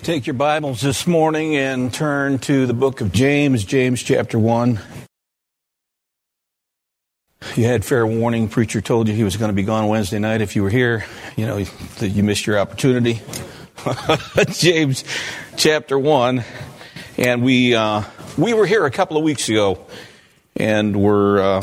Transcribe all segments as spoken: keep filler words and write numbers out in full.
Take your Bibles this morning and turn to the book of James, James chapter one. You had fair warning. Preacher told you he was going to be gone Wednesday night. If you were here, you know, that you missed your opportunity. James chapter one. And we uh, we were here a couple of weeks ago and were uh,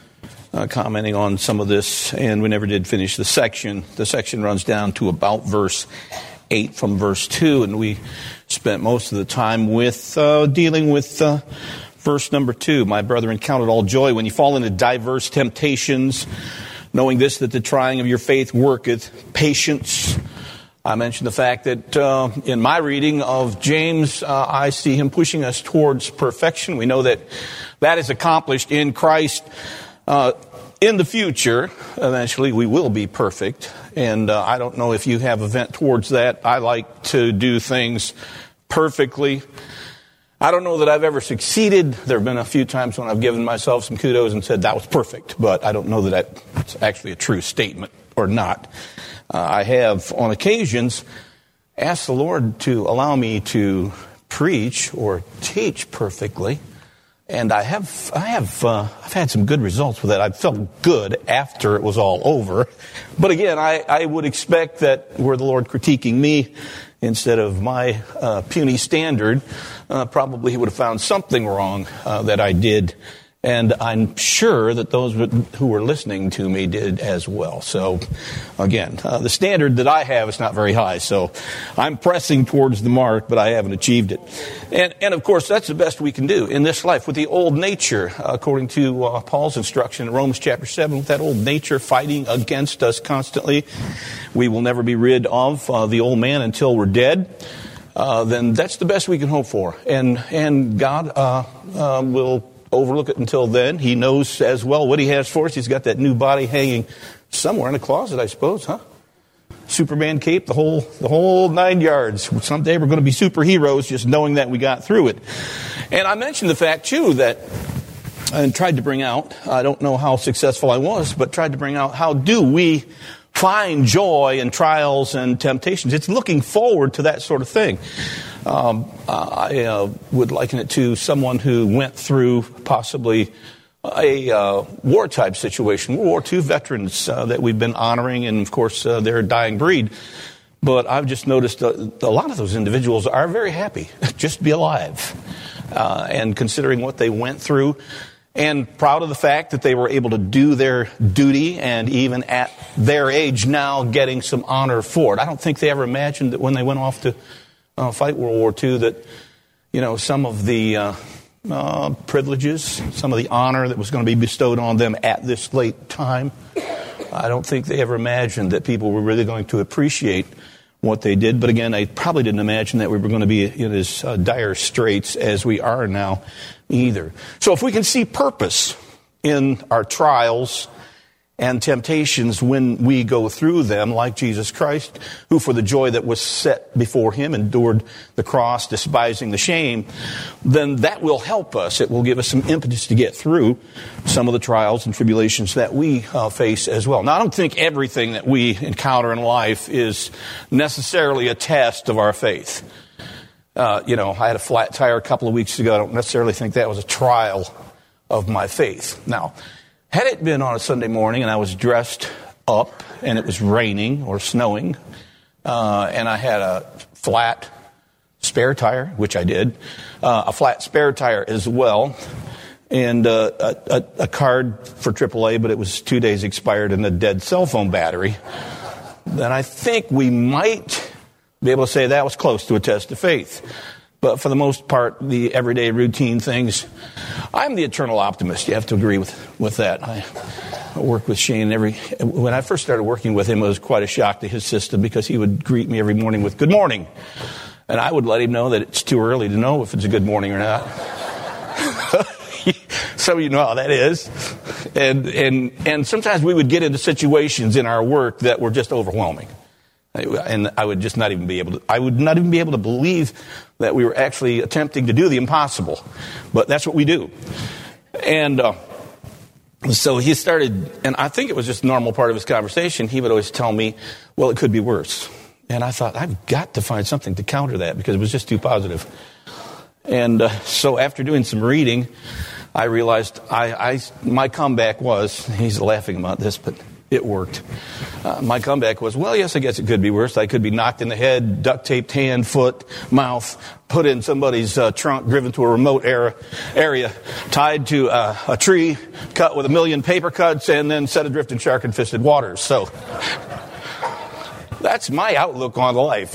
uh, commenting on some of this, and we never did finish the section. The section runs down to about verse eight from verse two, and we spent most of the time with uh, dealing with uh, verse number two. My brethren, count it all joy when you fall into diverse temptations, knowing this, that the trying of your faith worketh patience. I mentioned the fact that uh, in my reading of James, uh, I see him pushing us towards perfection. We know that that is accomplished in Christ. Uh, in the future, eventually we will be perfect. And uh, I don't know if you have a vent towards that. I like to do things perfectly. I don't know that I've ever succeeded. There have been a few times when I've given myself some kudos and said that was perfect. But I don't know that that's actually a true statement or not. Uh, I have, on occasions, asked the Lord to allow me to preach or teach perfectly. And I have, I have, uh, I've had some good results with that. I felt good after it was all over. But again, I, I would expect that were the Lord critiquing me instead of my uh, puny standard, uh, probably he would have found something wrong uh, that I did. And I'm sure that those who were listening to me did as well. So, again, uh, the standard that I have is not very high. So I'm pressing towards the mark, but I haven't achieved it. And, and of course, that's the best we can do in this life with the old nature, uh, according to uh, Paul's instruction in Romans chapter seven, with that old nature fighting against us constantly. We will never be rid of uh, the old man until we're dead. Uh, then that's the best we can hope for. And, and God uh, uh, will overlook it until then. He knows as well what he has for us. He's got that new body hanging somewhere in a closet, I suppose, huh? Superman cape, the whole the whole nine yards. Someday we're going to be superheroes just knowing that we got through it. And I mentioned the fact, too, that and tried to bring out, I don't know how successful I was, but tried to bring out how do we find joy in trials and temptations. It's looking forward to that sort of thing. Um, I uh, would liken it to someone who went through possibly a uh, war-type situation, World War Two veterans uh, that we've been honoring, and of course uh, they're a dying breed. But I've just noticed uh, a lot of those individuals are very happy just to be alive, uh, and considering what they went through, and proud of the fact that they were able to do their duty, and even at their age now getting some honor for it. I don't think they ever imagined that when they went off to Uh, fight World War Two, that, you know, some of the uh, uh, privileges, some of the honor that was going to be bestowed on them at this late time, I don't think they ever imagined that people were really going to appreciate what they did. But again, they probably didn't imagine that we were going to be in as uh, dire straits as we are now either. So if we can see purpose in our trials and temptations when we go through them, like Jesus Christ, who for the joy that was set before him endured the cross, despising the shame, then that will help us. It will give us some impetus to get through some of the trials and tribulations that we uh, face as well. Now, I don't think everything that we encounter in life is necessarily a test of our faith. Uh, you know, I had a flat tire a couple of weeks ago. I don't necessarily think that was a trial of my faith. Now, had it been on a Sunday morning and I was dressed up and it was raining or snowing, uh, and I had a flat spare tire, which I did, uh, a flat spare tire as well, and uh, a, a, a card for triple A, but it was two days expired, and a dead cell phone battery, then I think we might be able to say that was close to a test of faith. But for the most part, the everyday routine things, I'm the eternal optimist. You have to agree with, with that. I, I work with Shane every, when I first started working with him, it was quite a shock to his system because he would greet me every morning with good morning. And I would let him know that it's too early to know if it's a good morning or not. Some of you know how that is. And, and, and sometimes we would get into situations in our work that were just overwhelming. And I would just not even be able to, I would not even be able to believe that we were actually attempting to do the impossible. But that's what we do. And uh, so he started, and I think it was just a normal part of his conversation, he would always tell me, well, it could be worse. And I thought, I've got to find something to counter that because it was just too positive. And uh, so after doing some reading, I realized I, I my comeback was, he's laughing about this, but it worked. Uh, my comeback was, well, yes, I guess it could be worse. I could be knocked in the head, duct taped hand, foot, mouth, put in somebody's uh, trunk, driven to a remote era, area, tied to uh, a tree, cut with a million paper cuts, and then set adrift in shark-infested waters. So that's my outlook on life.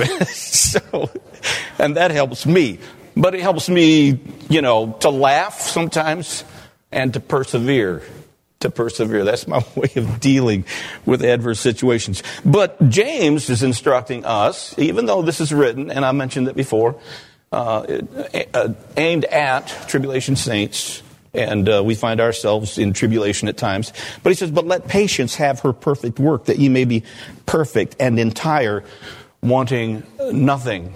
So, and that helps me. But it helps me, you know, to laugh sometimes and to persevere. To persevere. That's my way of dealing with adverse situations. But James is instructing us, even though this is written, and I mentioned it before, uh, it, uh, aimed at tribulation saints, and uh, we find ourselves in tribulation at times. But he says, but let patience have her perfect work, that ye may be perfect and entire, wanting nothing.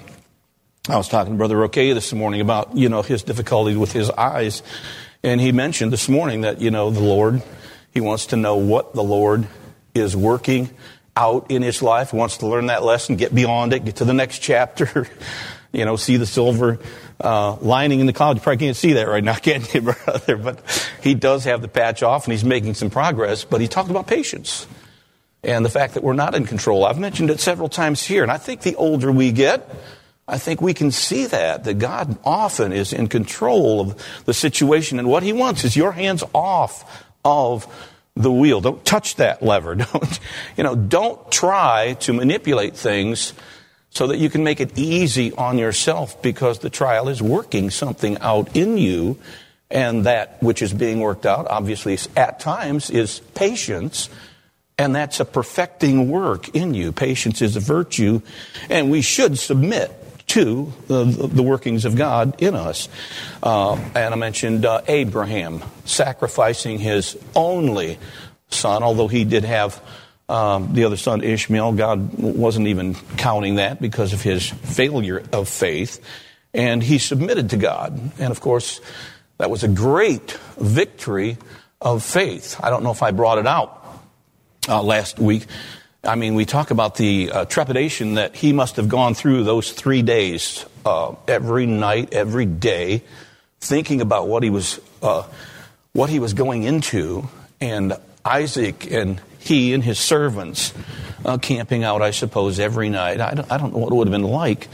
I was talking to Brother Roque this morning about, you know, his difficulty with his eyes. And he mentioned this morning that, you know, the Lord, he wants to know what the Lord is working out in his life. He wants to learn that lesson, get beyond it, get to the next chapter, you know, see the silver uh, lining in the cloud. You probably can't see that right now, can you, brother? But he does have the patch off, and he's making some progress. But he talked about patience and the fact that we're not in control. I've mentioned it several times here, and I think the older we get, I think we can see that, that God often is in control of the situation, and what he wants is your hands off of the wheel. Don't touch that lever. Don't, you know, don't try to manipulate things so that you can make it easy on yourself, because the trial is working something out in you, and that which is being worked out, obviously, at times, is patience. And that's a perfecting work in you. Patience is a virtue, and we should submit to the, the workings of God in us. Uh, and I mentioned uh, Abraham sacrificing his only son, although he did have um, the other son, Ishmael. God wasn't even counting that because of his failure of faith. And he submitted to God. And of course, that was a great victory of faith. I don't know if I brought it out uh, last week. I mean, we talk about the uh, trepidation that he must have gone through those three days, uh, every night, every day, thinking about what he was, uh, what he was going into, and Isaac and he and his servants uh, camping out, I suppose, every night. I don't, I don't know what it would have been like,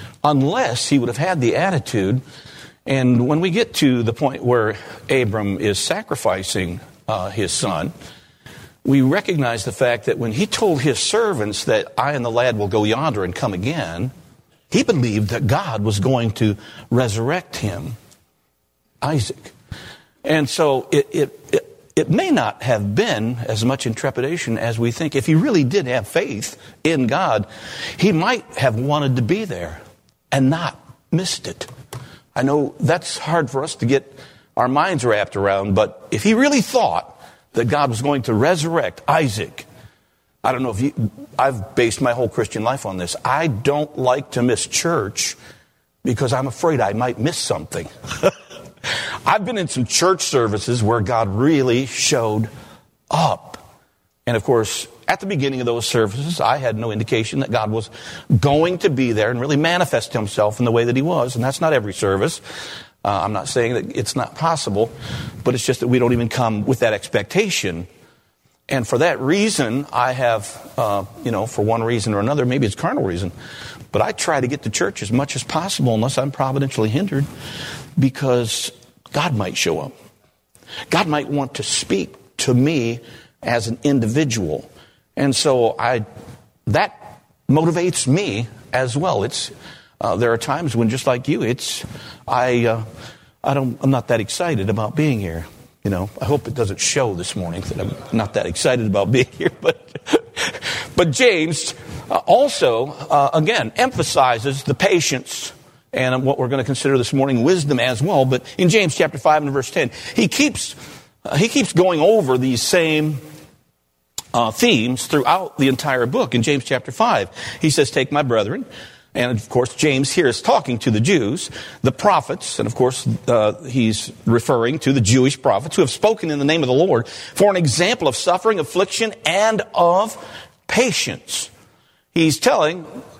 unless he would have had the attitude. And when we get to the point where Abram is sacrificing uh, his son, we recognize the fact that when he told his servants that I and the lad will go yonder and come again, he believed that God was going to resurrect him, Isaac. And so it, it, it, it may not have been as much in trepidation as we think. If he really did have faith in God, he might have wanted to be there and not missed it. I know that's hard for us to get our minds wrapped around, but if he really thought that God was going to resurrect Isaac, I don't know if you, I've based my whole Christian life on this. I don't like to miss church because I'm afraid I might miss something. I've been in some church services where God really showed up. And of course, at the beginning of those services, I had no indication that God was going to be there and really manifest himself in the way that he was. And that's not every service. Uh, I'm not saying that it's not possible, but it's just that we don't even come with that expectation. And for that reason, I have, uh, you know, for one reason or another, maybe it's carnal reason, but I try to get to church as much as possible unless I'm providentially hindered, because God might show up. God might want to speak to me as an individual. And so I, that motivates me as well. It's, uh, there are times when, just like you, it's, I, uh, I don't, I'm not that excited about being here. You know, I hope it doesn't show this morning that I'm not that excited about being here. But, but James uh, also, uh, again, emphasizes the patience and what we're going to consider this morning wisdom as well. But in James chapter five and verse ten, he keeps, uh, he keeps going over these same Uh, themes throughout the entire book. In James chapter five, he says, "Take my brethren," and of course James here is talking to the Jews, the prophets, and of course uh, he's referring to the Jewish prophets who have spoken in the name of the Lord, "for an example of suffering, affliction, and of patience." He's telling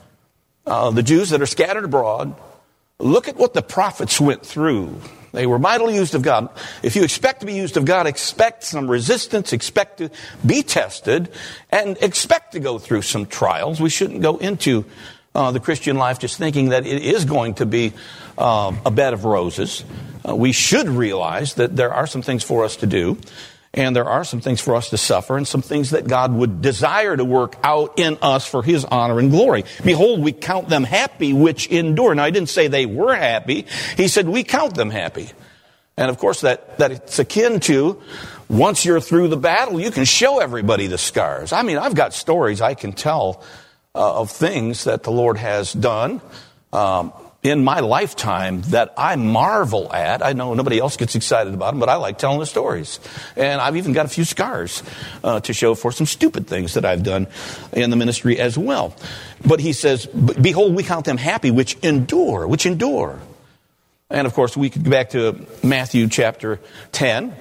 uh, the Jews that are scattered abroad, look at what the prophets went through. They were mightily used of God. If you expect to be used of God, expect some resistance, expect to be tested, and expect to go through some trials. We shouldn't go into uh, the Christian life just thinking that it is going to be uh, a bed of roses. Uh, we should realize that there are some things for us to do, and there are some things for us to suffer, and some things that God would desire to work out in us for His honor and glory. Behold, we count them happy which endure. Now, I didn't say they were happy. He said we count them happy. And of course, that, that it's akin to, once you're through the battle, you can show everybody the scars. I mean, I've got stories I can tell uh, of things that the Lord has done um, in my lifetime that I marvel at. I know nobody else gets excited about them, but I like telling the stories. And I've even got a few scars uh, to show for some stupid things that I've done in the ministry as well. But he says, behold, we count them happy which endure, which endure. And of course, we could go back to Matthew chapter ten,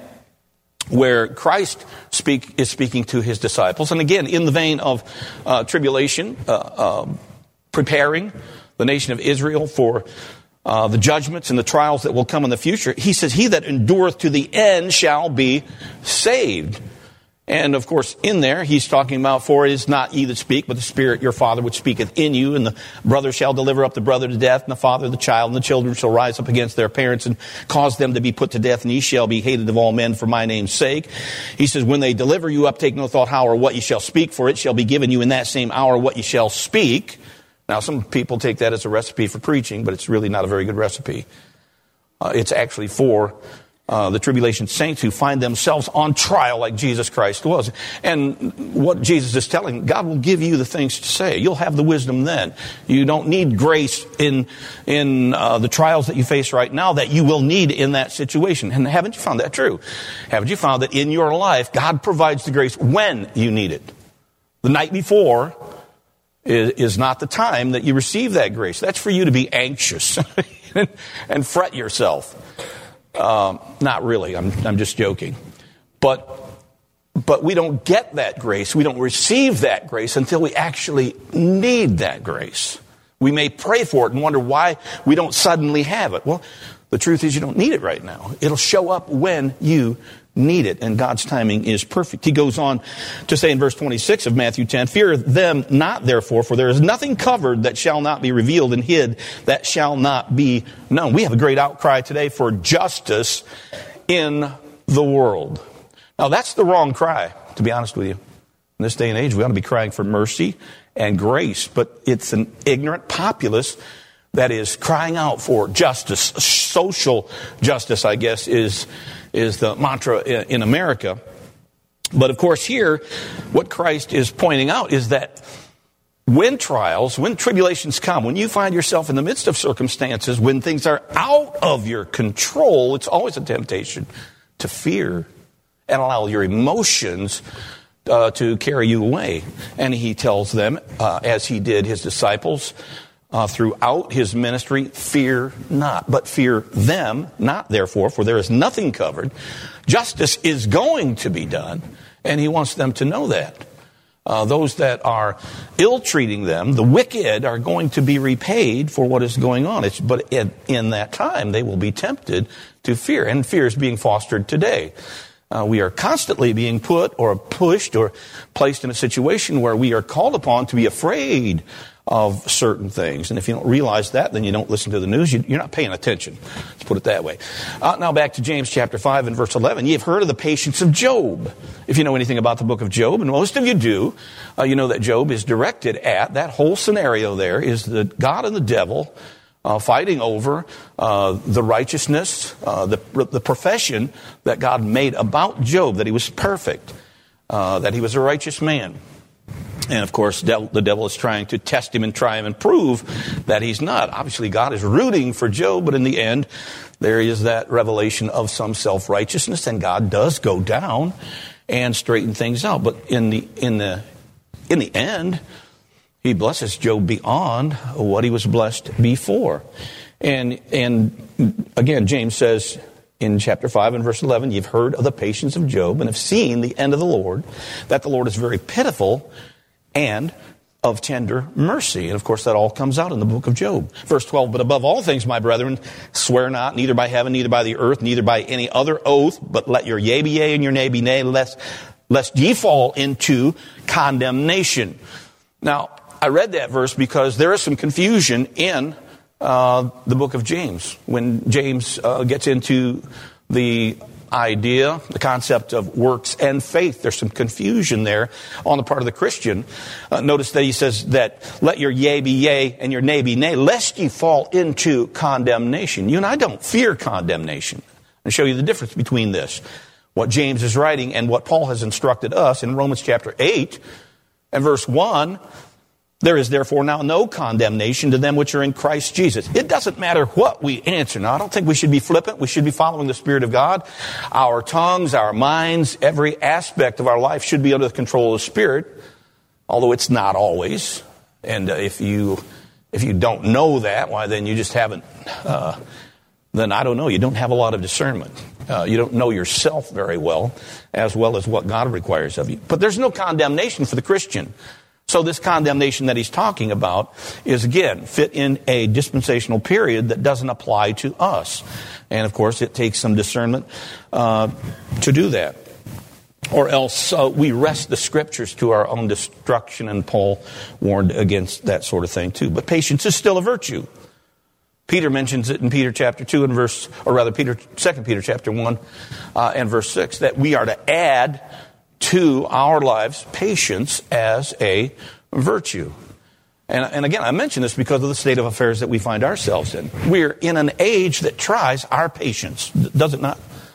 where Christ speak, is speaking to his disciples. And again, in the vein of uh, tribulation, uh, uh, preparing the nation of Israel for uh, the judgments and the trials that will come in the future. He says, he that endureth to the end shall be saved. And of course, in there, he's talking about, for it is not ye that speak, but the Spirit your Father which speaketh in you. And the brother shall deliver up the brother to death, and the father the child, and the children shall rise up against their parents and cause them to be put to death, and ye shall be hated of all men for my name's sake. He says, when they deliver you up, take no thought how or what ye shall speak, for it shall be given you in that same hour what ye shall speak. Now, some people take that as a recipe for preaching, but it's really not a very good recipe. Uh, it's actually for uh, the tribulation saints who find themselves on trial like Jesus Christ was. And what Jesus is telling, God will give you the things to say. You'll have the wisdom then. You don't need grace in in uh, the trials that you face right now that you will need in that situation. And haven't you found that true? Haven't you found that in your life, God provides the grace when you need it? The night before is not the time that you receive that grace. That's for you to be anxious and fret yourself. Um, not really. I'm, I'm just joking. But, but we don't get that grace. We don't receive that grace until we actually need that grace. We may pray for it and wonder why we don't suddenly have it. Well, the truth is you don't need it right now. It'll show up when you need it, and God's timing is perfect. He goes on to say in verse twenty-six of Matthew ten, fear them not therefore, for there is nothing covered that shall not be revealed, and hid that shall not be known. We have a great outcry today for justice in the world. Now that's the wrong cry, to be honest with you. In this day and age, we ought to be crying for mercy and grace, but it's an ignorant populace that is crying out for justice. Social justice, I guess, is is the mantra in America. But of course here, what Christ is pointing out is that when trials, when tribulations come, when you find yourself in the midst of circumstances, when things are out of your control, it's always a temptation to fear and allow your emotions uh, to carry you away. And he tells them, uh, as he did his disciples, Uh, throughout his ministry, fear not, but fear them not, therefore, for there is nothing covered. Justice is going to be done, and he wants them to know that. Uh, those that are ill-treating them, the wicked, are going to be repaid for what is going on. It's, but in, in that time, they will be tempted to fear, and fear is being fostered today. Uh, we are constantly being put or pushed or placed in a situation where we are called upon to be afraid of certain things. And if you don't realize that, then you don't listen to the news. You, you're not paying attention. Let's put it that way. Uh, now back to James chapter five and verse eleven. Ye have heard of the patience of Job. If you know anything about the book of Job, and most of you do, uh, you know that Job is directed at, that whole scenario there is the God and the devil uh, fighting over uh, the righteousness, uh, the, the profession that God made about Job, that he was perfect, uh, that he was a righteous man. And of course, the devil is trying to test him and try him and prove that he's not. Obviously, God is rooting for Job, but in the end, there is that revelation of some self-righteousness, and God does go down and straighten things out. But in the in the in the end, he blesses Job beyond what he was blessed before. And and again, James says in chapter five and verse eleven, you've heard of the patience of Job and have seen the end of the Lord, that the Lord is very pitiful and of tender mercy. And of course, that all comes out in the book of Job. Verse twelve, but above all things, my brethren, swear not, neither by heaven, neither by the earth, neither by any other oath, but let your yea be yea and your nay be nay, lest, lest ye fall into condemnation. Now, I read that verse because there is some confusion in uh, the book of James. When James uh, gets into the idea, the concept of works and faith, there's some confusion there on the part of the Christian. Uh, notice that he says that let your yea be yea and your nay be nay, lest ye fall into condemnation. You and I don't fear condemnation. I'll show you the difference between this, what James is writing and what Paul has instructed us in Romans chapter eight and verse one. There is therefore now no condemnation to them which are in Christ Jesus. It doesn't matter what we answer. Now, I don't think we should be flippant. We should be following the Spirit of God. Our tongues, our minds, every aspect of our life should be under the control of the Spirit, although it's not always. And uh, if you if you don't know that, why then you just haven't, uh, then I don't know, you don't have a lot of discernment. Uh, you don't know yourself very well, as well as what God requires of you. But there's no condemnation for the Christian. So this condemnation that he's talking about is, again, fit in a dispensational period that doesn't apply to us. And, of course, it takes some discernment uh, to do that. Or else uh, we wrest the Scriptures to our own destruction, and Paul warned against that sort of thing, too. But patience is still a virtue. Peter mentions it in Peter chapter two and verse, or rather, Peter, Second Peter chapter one uh, and verse six, that we are to add to our lives patience as a virtue. And, and again, I mention this because of the state of affairs that we find ourselves in. We're in an age that tries our patience. Does it not?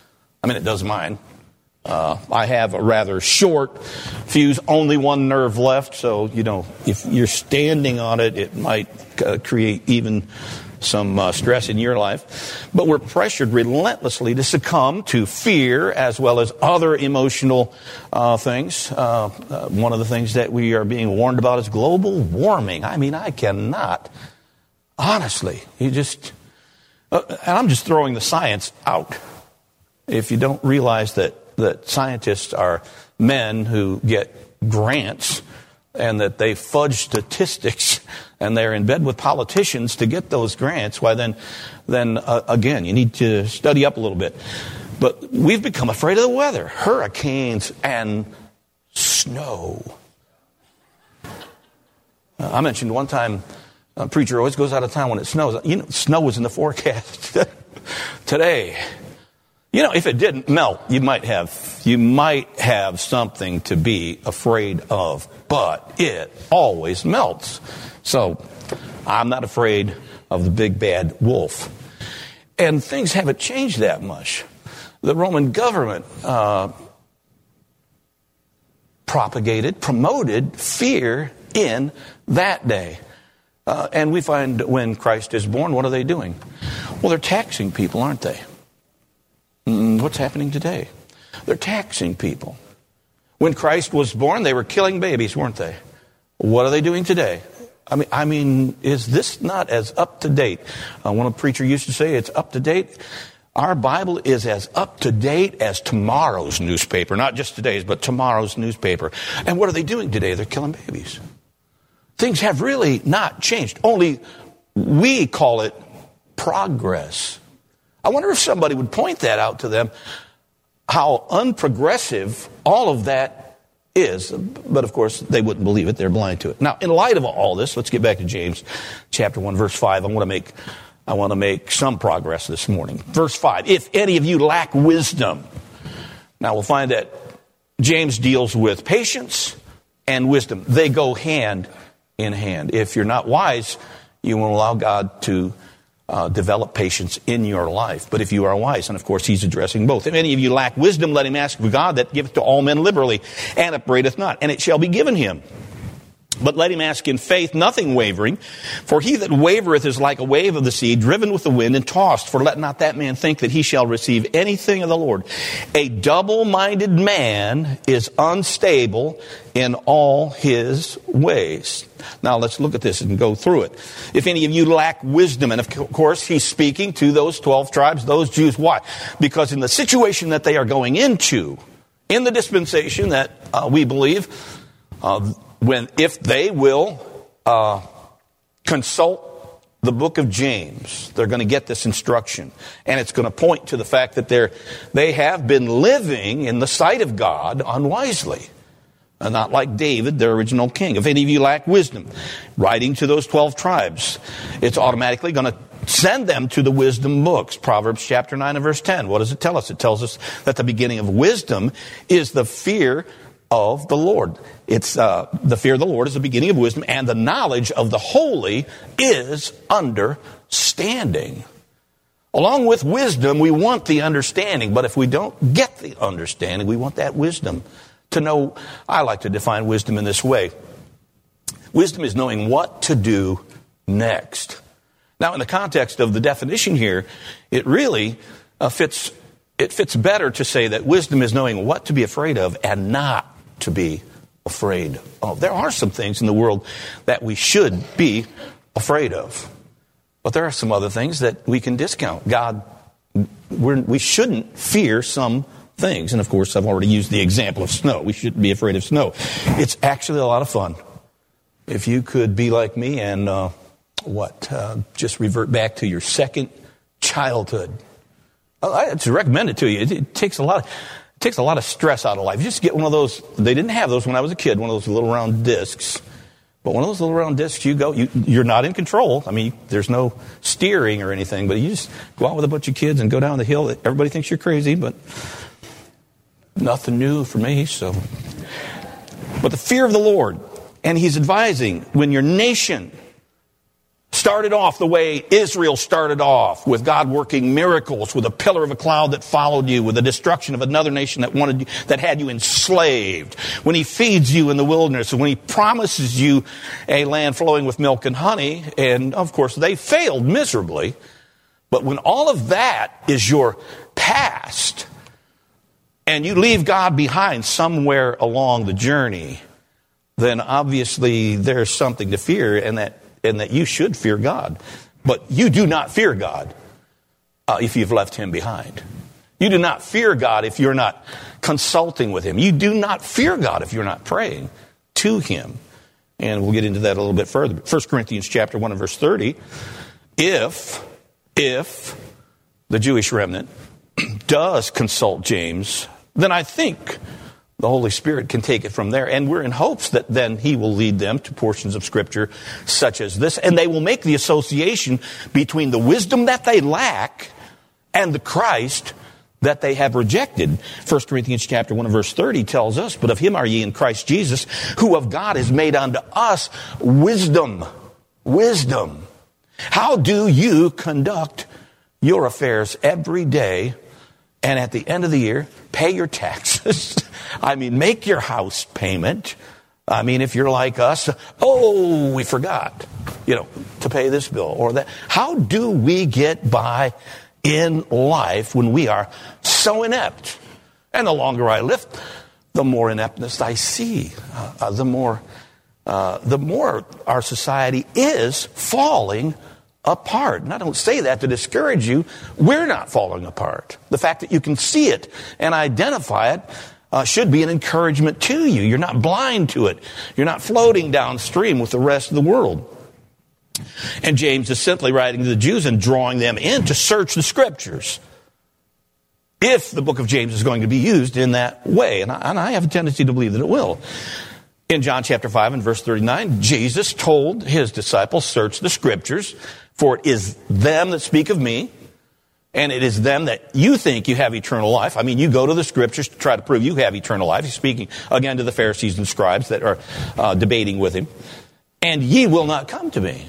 I mean, it does mine. Uh, I have a rather short fuse, only one nerve left. So, you know, if you're standing on it, it might uh, create even some uh, stress in your life. But we're pressured relentlessly to succumb to fear as well as other emotional uh, things. Uh, uh, one of the things that we are being warned about is global warming. I mean, I cannot, honestly, you just, uh, and I'm just throwing the science out. If you don't realize that, that scientists are men who get grants and that they fudge statistics and they're in bed with politicians to get those grants, why then, then uh, again, you need to study up a little bit. But we've become afraid of the weather. Hurricanes and snow. Uh, I mentioned one time, a preacher always goes out of town when it snows. You know, snow was in the forecast today. You know, if it didn't melt, you might have you might have something to be afraid of, but it always melts. So I'm not afraid of the big bad wolf. And things haven't changed that much. The Roman government uh, propagated, promoted fear in that day. Uh, and we find when Christ is born, what are they doing? Well, they're taxing people, aren't they? What's happening today? They're taxing people. When Christ was born, they were killing babies, weren't they? What are they doing today? I mean, I mean, is this not as up to date? Uh, one preacher used to say it's up to date. Our Bible is as up to date as tomorrow's newspaper, not just today's, but tomorrow's newspaper. And what are they doing today? They're killing babies. Things have really not changed. Only we call it progress. I wonder if somebody would point that out to them, how unprogressive all of that is. But of course, they wouldn't believe it. They're blind to it. Now, in light of all this, let's get back to James chapter one, verse five. I want to make, I want to make some progress this morning. Verse five, if any of you lack wisdom. Now, we'll find that James deals with patience and wisdom. They go hand in hand. If you're not wise, you won't allow God to Uh, develop patience in your life. But if you are wise, and of course he's addressing both. If any of you lack wisdom, let him ask of God that giveth to all men liberally, and upbraideth not, and it shall be given him. But let him ask in faith, nothing wavering. For he that wavereth is like a wave of the sea, driven with the wind and tossed. For let not that man think that he shall receive anything of the Lord. A double-minded man is unstable in all his ways. Now let's look at this and go through it. If any of you lack wisdom, and of course he's speaking to those twelve tribes, those Jews. Why? Because in the situation that they are going into, in the dispensation that uh, we believe, uh, when if they will uh, consult the book of James, they're going to get this instruction. And it's going to point to the fact that they're, they have been living in the sight of God unwisely. And not like David, their original king. If any of you lack wisdom, writing to those twelve tribes, it's automatically going to send them to the wisdom books. Proverbs chapter nine and verse ten. What does it tell us? It tells us that the beginning of wisdom is the fear of the Lord. It's uh, the fear of the Lord is the beginning of wisdom, and the knowledge of the holy is understanding. Along with wisdom, we want the understanding, but if we don't get the understanding, we want that wisdom to know. I like to define wisdom in this way. Wisdom is knowing what to do next. Now, in the context of the definition here, it really uh, fits. It fits better to say that wisdom is knowing what to be afraid of and not to be afraid of. There are some things in the world that we should be afraid of, but there are some other things that we can discount. God, we're, we shouldn't fear some things, and of course, I've already used the example of snow. We shouldn't be afraid of snow. It's actually a lot of fun. If you could be like me and uh, what, uh, just revert back to your second childhood. I just recommend it to you. It, it takes a lot of, it takes a lot of stress out of life. You just get one of those. They didn't have those when I was a kid. One of those little round discs. But one of those little round discs, you go. You, you're not in control. I mean, there's no steering or anything. But you just go out with a bunch of kids and go down the hill. Everybody thinks you're crazy, but nothing new for me. So, but the fear of the Lord, and He's advising when your nation started off the way Israel started off, with God working miracles, with a pillar of a cloud that followed you, with the destruction of another nation that wanted you, that had you enslaved, when He feeds you in the wilderness, and when He promises you a land flowing with milk and honey, and of course they failed miserably. But when all of that is your past, and you leave God behind somewhere along the journey, then obviously there's something to fear, and that and that you should fear God. But you do not fear God uh, if you've left Him behind. You do not fear God if you're not consulting with Him. You do not fear God if you're not praying to Him. And we'll get into that a little bit further. First Corinthians chapter one and verse thirty. If, if the Jewish remnant does consult James, then I think the Holy Spirit can take it from there. And we're in hopes that then He will lead them to portions of Scripture such as this. And they will make the association between the wisdom that they lack and the Christ that they have rejected. First Corinthians chapter one and verse thirty tells us, but of Him are ye in Christ Jesus, who of God is made unto us wisdom. Wisdom. How do you conduct your affairs every day, and at the end of the year, pay your taxes? I mean, make your house payment. I mean, if you're like us, oh, we forgot, you know, to pay this bill or that. How do we get by in life when we are so inept? And the longer I live, the more ineptness I see. Uh, the more, uh, the more our society is falling apart. And I don't say that to discourage you. We're not falling apart. The fact that you can see it and identify it uh, should be an encouragement to you. You're not blind to it. You're not floating downstream with the rest of the world. And James is simply writing to the Jews and drawing them in to search the Scriptures, if the book of James is going to be used in that way. And I, and I have a tendency to believe that it will. In John chapter five and verse thirty-nine, Jesus told His disciples, search the Scriptures, for it is them that speak of me, and it is them that you think you have eternal life. I mean, you go to the Scriptures to try to prove you have eternal life. He's speaking again to the Pharisees and scribes that are uh, debating with Him. And ye will not come to me.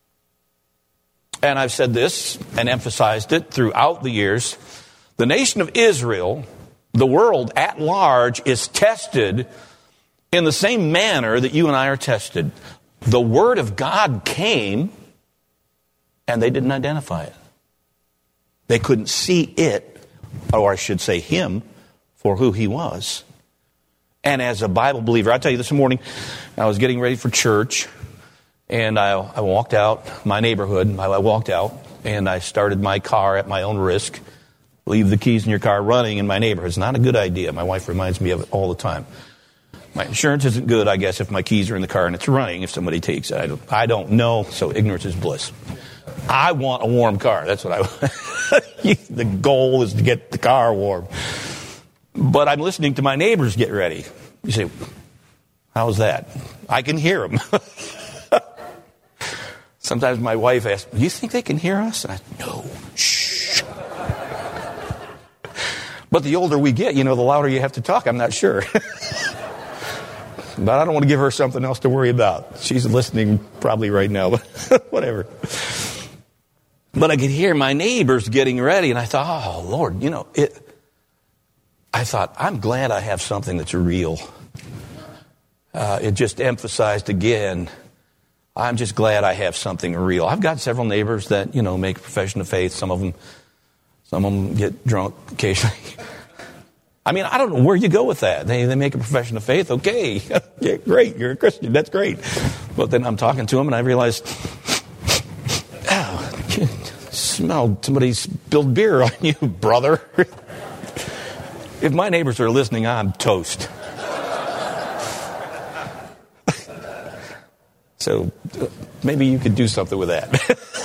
And I've said this and emphasized it throughout the years. The nation of Israel, the world at large, is tested in the same manner that you and I are tested. The Word of God came, and they didn't identify it. They couldn't see it, or I should say Him, for who He was. And as a Bible believer, I'll tell you this morning, I was getting ready for church, and I, I walked out my neighborhood. I, I walked out, and I started my car at my own risk. Leave the keys in your car running in my neighborhood. It's not a good idea. My wife reminds me of it all the time. My insurance isn't good, I guess, if my keys are in the car and it's running, if somebody takes it. I don't, I don't know, so ignorance is bliss. I want a warm car. That's what I want. The goal is to get the car warm. But I'm listening to my neighbors get ready. You say, how's that? I can hear them. Sometimes my wife asks, do you think they can hear us? And I no, shh. But the older we get, you know, the louder you have to talk. I'm not sure. But I don't want to give her something else to worry about. She's listening probably right now, but whatever. But I could hear my neighbors getting ready, and I thought, oh, Lord, you know, it. I thought, I'm glad I have something that's real. Uh, it just emphasized again, I'm just glad I have something real. I've got several neighbors that, you know, make a profession of faith. Some of them, some of them get drunk occasionally. I mean, I don't know where you go with that. They they make a profession of faith. Okay, yeah, great, you're a Christian. That's great. But then I'm talking to them, and I realized, oh, I smell somebody spilled beer on you, brother. If my neighbors are listening, I'm toast. So uh, maybe you could do something with that.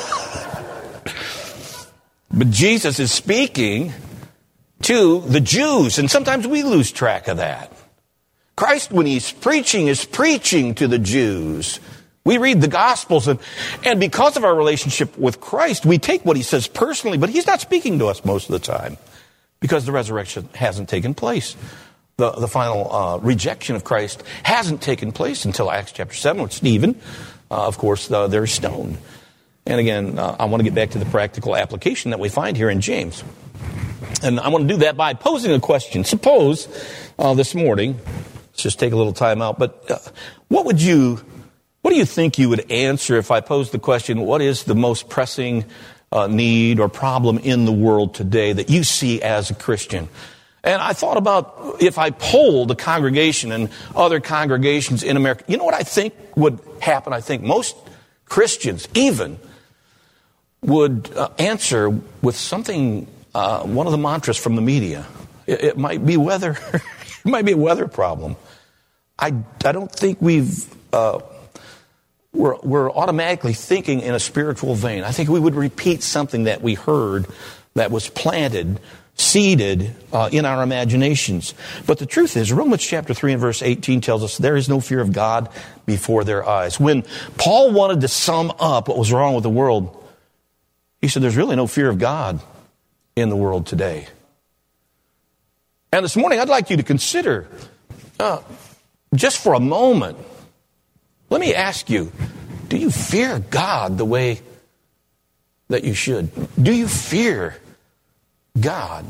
But Jesus is speaking to the Jews, and sometimes we lose track of that. Christ, when he's preaching, is preaching to the Jews. We read the Gospels, and, and because of our relationship with Christ, we take what he says personally, but he's not speaking to us most of the time because the resurrection hasn't taken place. The, the final uh, rejection of Christ hasn't taken place until Acts chapter seven with Stephen. Uh, of course, uh, they're stoned. And again, uh, I want to get back to the practical application that we find here in James. And I want to do that by posing a question. Suppose uh, this morning, let's just take a little time out, but uh, what would you, what do you think you would answer if I posed the question, what is the most pressing uh, need or problem in the world today that you see as a Christian? And I thought about if I polled the congregation and other congregations in America, you know what I think would happen? I think most Christians even would uh, answer with something, uh, one of the mantras from the media. It, it might be weather. It might be a weather problem. I, I don't think we've, uh, we're, we're automatically thinking in a spiritual vein. I think we would repeat something that we heard that was planted, seeded uh, in our imaginations. But the truth is, Romans chapter three and verse eighteen tells us there is no fear of God before their eyes. When Paul wanted to sum up what was wrong with the world, he said there's really no fear of God in the world today. And this morning I'd like you to consider, uh, just for a moment, let me ask you, do you fear God the way that you should? Do you fear God?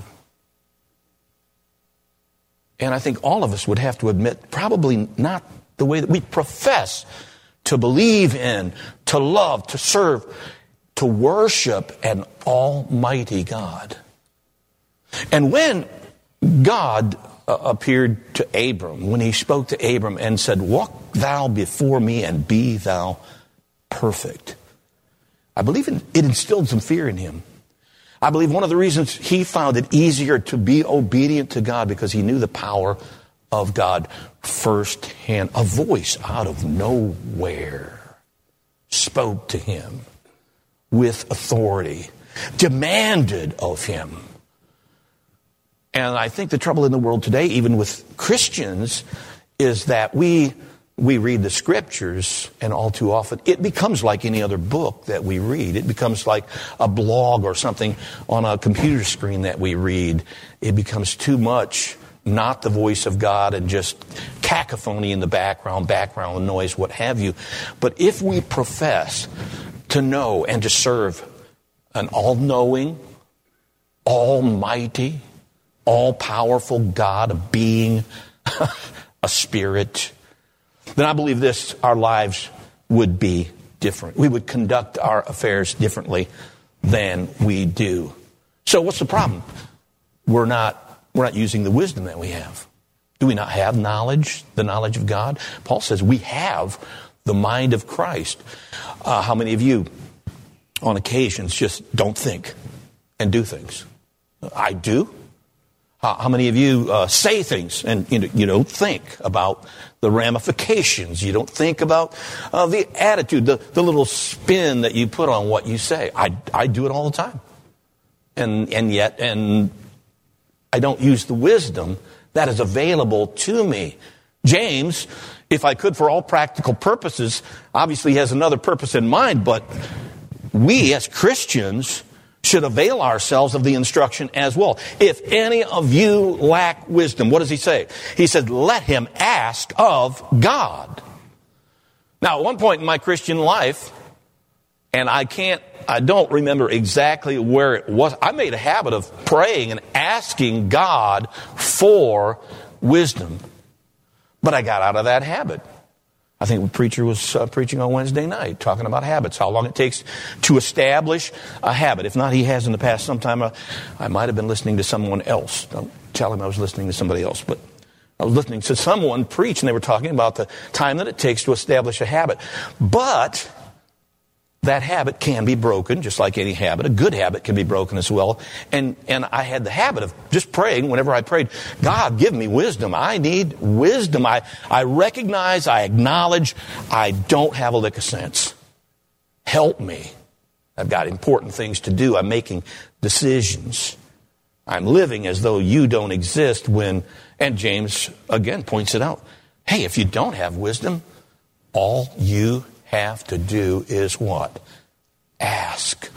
And I think all of us would have to admit, probably not the way that we profess to believe in, to love, to serve, to worship an almighty God. And when God uh, appeared to Abram, when he spoke to Abram and said, walk thou before me and be thou perfect, I believe it instilled some fear in him. I believe one of the reasons he found it easier to be obedient to God because he knew the power of God firsthand. A voice out of nowhere spoke to him with authority, demanded of him. And I think the trouble in the world today, even with Christians, is that we we read the scriptures, and all too often it becomes like any other book that we read. It becomes like a blog or something on a computer screen that we read. It becomes too much not the voice of God and just cacophony in the background, background noise, what have you. But if we profess to know and to serve an all-knowing, almighty, all-powerful God, a being, a spirit, then I believe this, our lives would be different. We would conduct our affairs differently than we do. So what's the problem? We're not, we're not using the wisdom that we have. Do we not have knowledge, the knowledge of God? Paul says we have the mind of Christ. Uh, how many of you, on occasions, just don't think and do things? I do. How, how many of you uh, say things and you, know, you don't think about the ramifications? You don't think about uh, the attitude, the, the little spin that you put on what you say. I, I do it all the time. And, and yet, and I don't use the wisdom that is available to me. James, if I could, for all practical purposes, obviously has another purpose in mind, but we as Christians should avail ourselves of the instruction as well. If any of you lack wisdom, what does he say? He said, let him ask of God. Now, at one point in my Christian life, and I can't, I don't remember exactly where it was, I made a habit of praying and asking God for wisdom. But I got out of that habit. I think the preacher was uh, preaching on Wednesday night, talking about habits, how long it takes to establish a habit. If not, he has in the past. Sometime uh, I might have been listening to someone else. Don't tell him I was listening to somebody else. But I was listening to someone preach, and they were talking about the time that it takes to establish a habit. But that habit can be broken, just like any habit. A good habit can be broken as well. And and I had the habit of just praying whenever I prayed, God, give me wisdom. I need wisdom. I, I recognize, I acknowledge, I don't have a lick of sense. Help me. I've got important things to do. I'm making decisions. I'm living as though you don't exist when, and James again points it out, hey, if you don't have wisdom, all you have to do is what? Ask.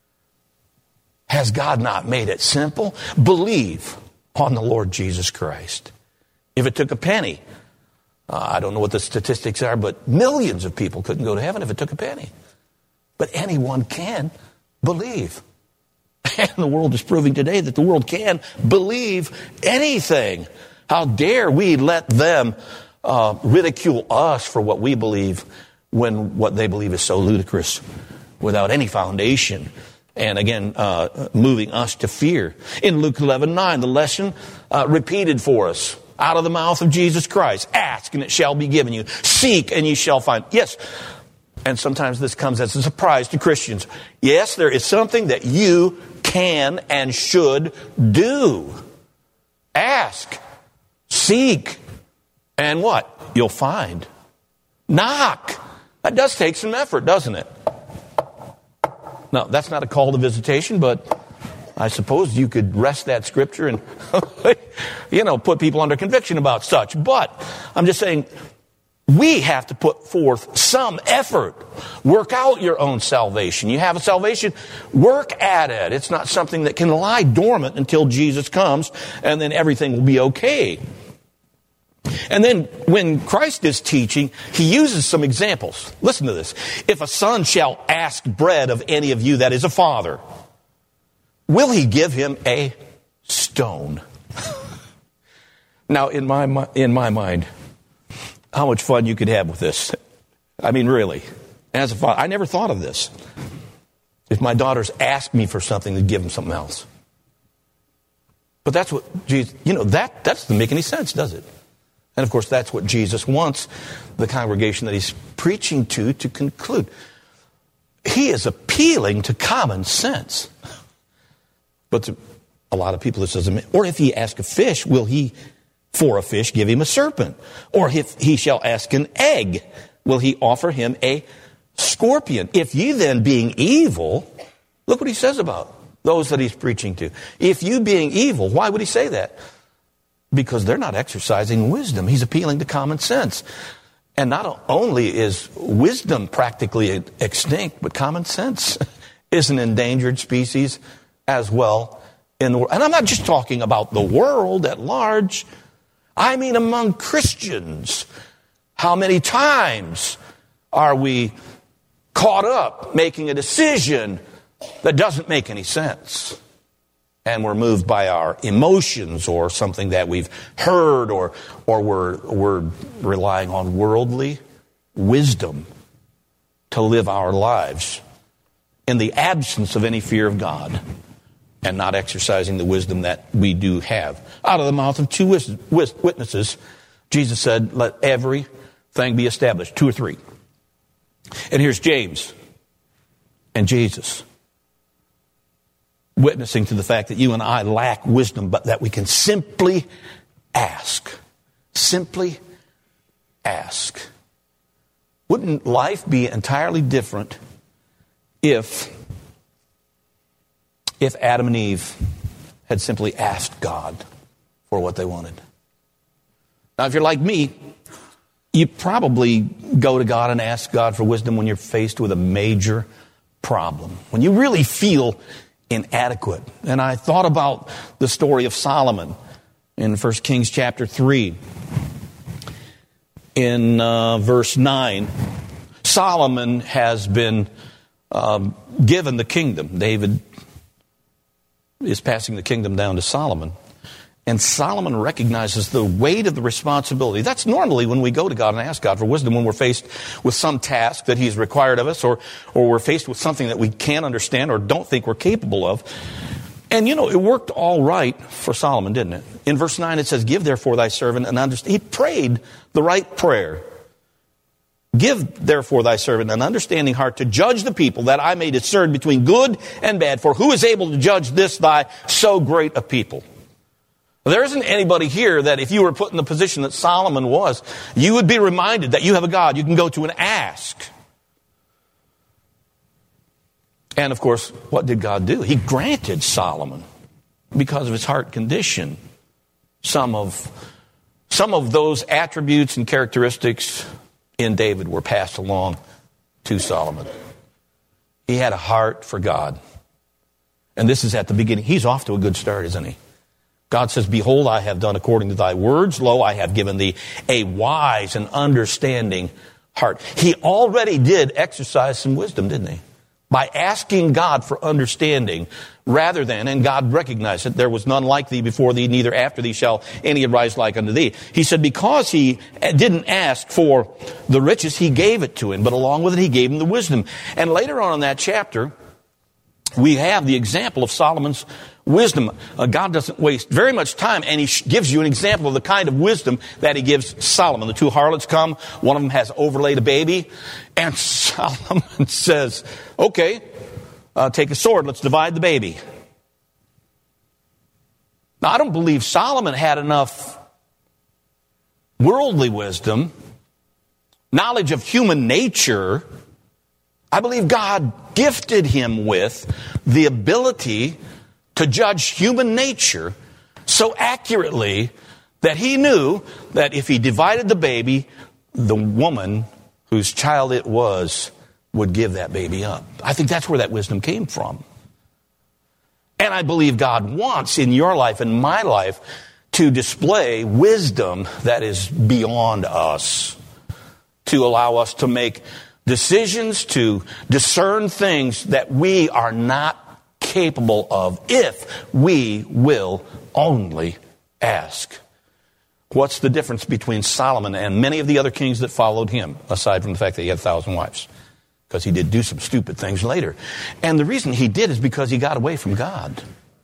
Has God not made it simple? Believe on the Lord Jesus Christ. If it took a penny, uh, I don't know what the statistics are, but millions of people couldn't go to heaven if it took a penny. But anyone can believe. And the world is proving today that the world can believe anything. How dare we let them uh, ridicule us for what we believe when what they believe is so ludicrous, without any foundation, and again, uh, moving us to fear. In Luke eleven nine, the lesson uh, repeated for us, out of the mouth of Jesus Christ, ask and it shall be given you, seek and you shall find. Yes, and sometimes this comes as a surprise to Christians. Yes, there is something that you can and should do. Ask, seek, and what? You'll find. Knock. That does take some effort, doesn't it? Now, that's not a call to visitation, but I suppose you could rest that scripture and, you know, put people under conviction about such. But I'm just saying, we have to put forth some effort. Work out your own salvation. You have a salvation, work at it. It's not something that can lie dormant until Jesus comes, and then everything will be okay. And then when Christ is teaching, he uses some examples. Listen to this. If a son shall ask bread of any of you that is a father, will he give him a stone? Now, in my in my mind, how much fun you could have with this. I mean, really. As a father, I never thought of this. If my daughters ask me for something, to give them something else. But that's what Jesus, you know, that, that doesn't make any sense, does it? And of course, that's what Jesus wants the congregation that he's preaching to to conclude. He is appealing to common sense. But to a lot of people, this doesn't mean, or if he asks a fish, will he, for a fish, give him a serpent? Or if he shall ask an egg, will he offer him a scorpion? If ye then, being evil, look what he says about those that he's preaching to. If you being evil, why would he say that? Because they're not exercising wisdom. He's appealing to common sense. And not only is wisdom practically extinct, but common sense is an endangered species as well in the world. And I'm not just talking about the world at large. I mean among Christians. How many times are we caught up making a decision that doesn't make any sense? And we're moved by our emotions or something that we've heard, or or we're, we're relying on worldly wisdom to live our lives in the absence of any fear of God and not exercising the wisdom that we do have. Out of the mouth of two witnesses, Jesus said, let everything be established. Two or three. And here's James and Jesus. witnessing to the fact that you and I lack wisdom, but that we can simply ask. Simply ask. Wouldn't life be entirely different if, if Adam and Eve had simply asked God for what they wanted? Now, if you're like me, you probably go to God and ask God for wisdom when you're faced with a major problem, when you really feel inadequate. And I thought about the story of Solomon in First Kings chapter three. In uh, verse nine, Solomon has been um, given the kingdom. David is passing the kingdom down to Solomon. And Solomon recognizes the weight of the responsibility. That's normally when we go to God and ask God for wisdom, when we're faced with some task that He's required of us, or, or we're faced with something that we can't understand or don't think we're capable of. And, you know, it worked all right for Solomon, didn't it? In verse nine, it says, "Give therefore thy servant an understanding." He prayed the right prayer. "Give therefore thy servant an understanding heart to judge the people, that I may discern between good and bad. For who is able to judge this thy so great a people?" There isn't anybody here that if you were put in the position that Solomon was, you would be reminded that you have a God you can go to and ask. And of course, what did God do? He granted Solomon, because of his heart condition, some of, some of those attributes and characteristics in David were passed along to Solomon. He had a heart for God. And this is at the beginning. He's off to a good start, isn't he? God says, "Behold, I have done according to thy words. Lo, I have given thee a wise and understanding heart." He already did exercise some wisdom, didn't he? By asking God for understanding rather than, and God recognized it, "There was none like thee before thee, neither after thee shall any arise like unto thee." He said because he didn't ask for the riches, he gave it to him. But along with it, he gave him the wisdom. And later on in that chapter, we have the example of Solomon's wisdom. Uh, God doesn't waste very much time, and he sh- gives you an example of the kind of wisdom that he gives Solomon. The two harlots come. One of them has overlaid a baby, and Solomon says, "Okay, uh, take a sword. Let's divide the baby." Now, I don't believe Solomon had enough worldly wisdom, knowledge of human nature. I believe God gifted him with the ability to judge human nature so accurately that he knew that if he divided the baby, the woman whose child it was would give that baby up. I think that's where that wisdom came from. And I believe God wants in your life and my life to display wisdom that is beyond us, to allow us to make decisions, to discern things that we are not capable of if we will only ask. What's the difference between Solomon and many of the other kings that followed him, aside from the fact that he had a thousand wives? Because he did do some stupid things later. And the reason he did is because he got away from God.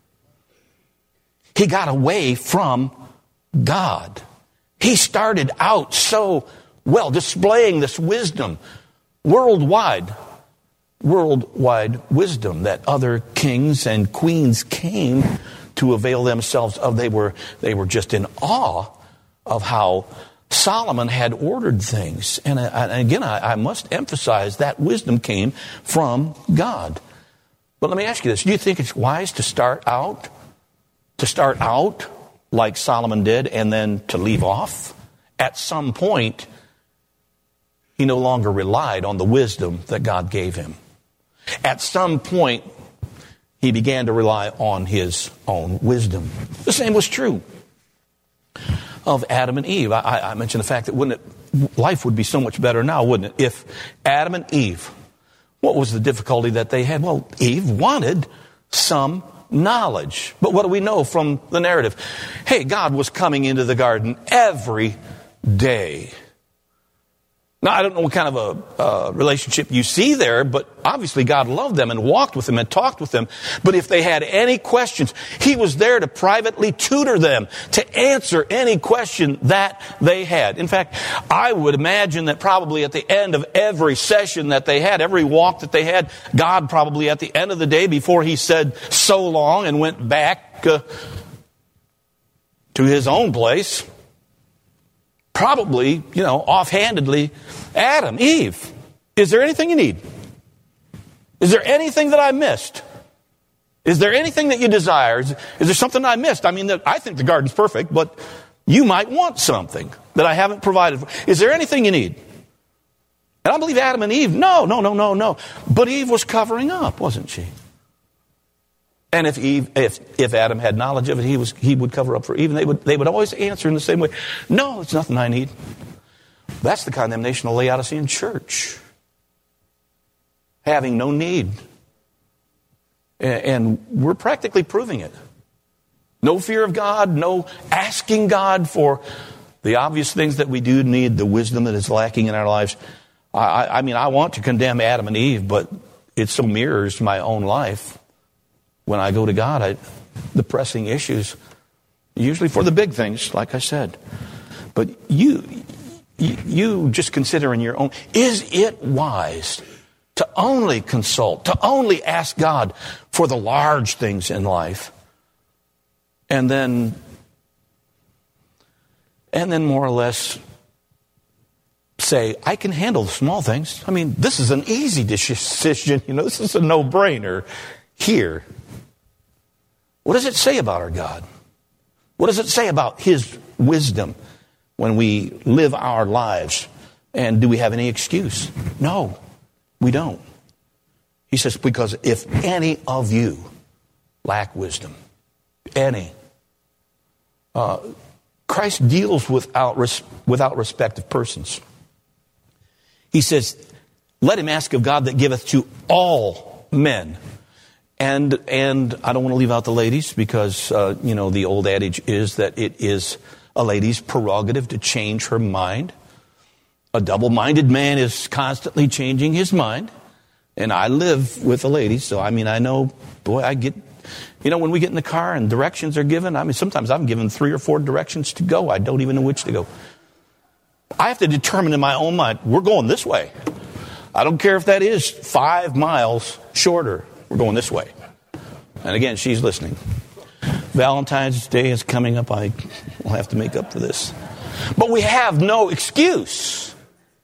He got away from God. He started out so well, displaying this wisdom worldwide. Worldwide wisdom that other kings and queens came to avail themselves of. They were, they were just in awe of how Solomon had ordered things. And, I, and again, I, I must emphasize that wisdom came from God. But let me ask you this. Do you think it's wise to start out, to start out like Solomon did and then to leave off? At some point, he no longer relied on the wisdom that God gave him. At some point, he began to rely on his own wisdom. The same was true of Adam and Eve. I, I mentioned the fact that wouldn't it, life would be so much better now, wouldn't it? If Adam and Eve, what was the difficulty that they had? Well, Eve wanted some knowledge. But what do we know from the narrative? Hey, God was coming into the garden every day. Now, I don't know what kind of a uh, relationship you see there, but obviously God loved them and walked with them and talked with them. But if they had any questions, he was there to privately tutor them, to answer any question that they had. In fact, I would imagine that probably at the end of every session that they had, every walk that they had, God probably at the end of the day, before he said so long and went back uh, to his own place, probably, you know, offhandedly, Adam, Eve, is there anything you need? Is there anything that I missed? Is there anything that you desire? Is, is there something I missed? I mean, I think the garden's perfect, but you might want something that I haven't provided for. Is there anything you need? And I believe Adam and Eve, no, no, no, no, no. But Eve was covering up, wasn't she? And if Eve, if, if Adam had knowledge of it, he was he would cover up for Eve, and they would they would always answer in the same way. No, it's nothing I need. That's the condemnation of the Laodicean church. Having no need. And we're practically proving it. No fear of God, no asking God for the obvious things that we do need, the wisdom that is lacking in our lives. I, I mean, I want to condemn Adam and Eve, but it so mirrors my own life. When I go to God, I, the pressing issues, usually for the big things, like I said. But you, you, you just consider in your own, is it wise to only consult, to only ask God for the large things in life, and then, and then more or less say, I can handle the small things. I mean, this is an easy decision. You know, this is a no-brainer here. What does it say about our God? What does it say about his wisdom when we live our lives? And do we have any excuse? No, we don't. He says, because if any of you lack wisdom, any, uh, Christ deals without, res- without respect of persons. He says, let him ask of God that giveth to all men. And and I don't want to leave out the ladies because, uh, you know, the old adage is that it is a lady's prerogative to change her mind. A double-minded man is constantly changing his mind. And I live with a lady, so I mean, I know, boy, I get, you know, when we get in the car and directions are given, I mean, sometimes I'm given three or four directions to go. I don't even know which to go. I have to determine in my own mind, we're going this way. I don't care if that is five miles shorter. We're going this way. And again, she's listening. Valentine's Day is coming up. I will have to make up for this. But we have no excuse.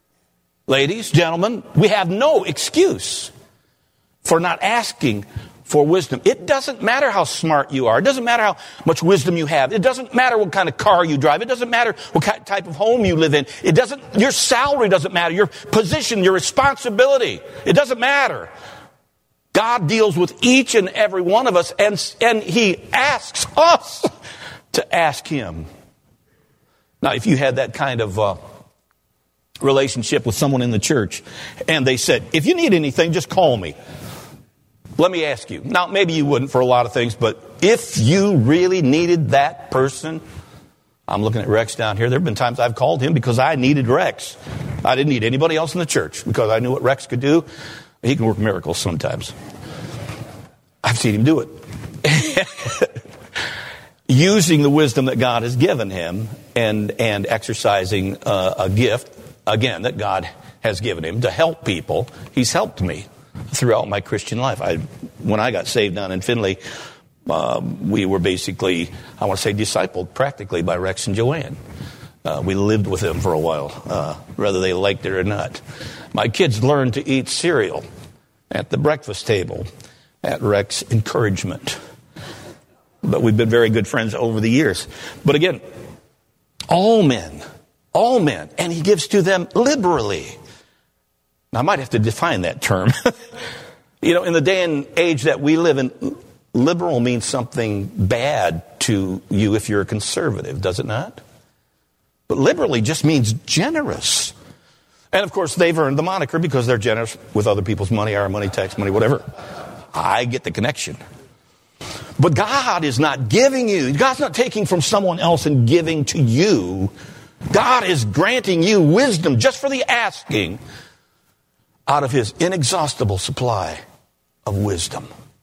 Ladies, gentlemen, we have no excuse for not asking for wisdom. It doesn't matter how smart you are. It doesn't matter how much wisdom you have. It doesn't matter what kind of car you drive. It doesn't matter what kind, type of home you live in. It doesn't, your salary doesn't matter. Your position, your responsibility. It doesn't matter. God deals with each and every one of us, and, and he asks us to ask him. Now, if you had that kind of uh, relationship with someone in the church, and they said, if you need anything, just call me. Let me ask you. Now, maybe you wouldn't for a lot of things, but if you really needed that person, I'm looking at Rex down here. There have been times I've called him because I needed Rex. I didn't need anybody else in the church because I knew what Rex could do. He can work miracles sometimes. I've seen him do it. Using the wisdom that God has given him and, and exercising uh, a gift, again, that God has given him to help people. He's helped me throughout my Christian life. I, when I got saved down in Findlay, uh, we were basically, I want to say, discipled practically by Rex and Joanne. Uh, we lived with them for a while, uh, whether they liked it or not. My kids learned to eat cereal at the breakfast table at Rex's encouragement. But we've been very good friends over the years. But again, all men, all men, and he gives to them liberally. Now, I might have to define that term. You know, in the day and age that we live in, liberal means something bad to you if you're a conservative, does it not? But liberally just means generous. And of course, they've earned the moniker because they're generous with other people's money, our money, tax money, whatever. I get the connection. But God is not giving you, God's not taking from someone else and giving to you God is granting you wisdom just for the asking out of his inexhaustible supply of wisdom.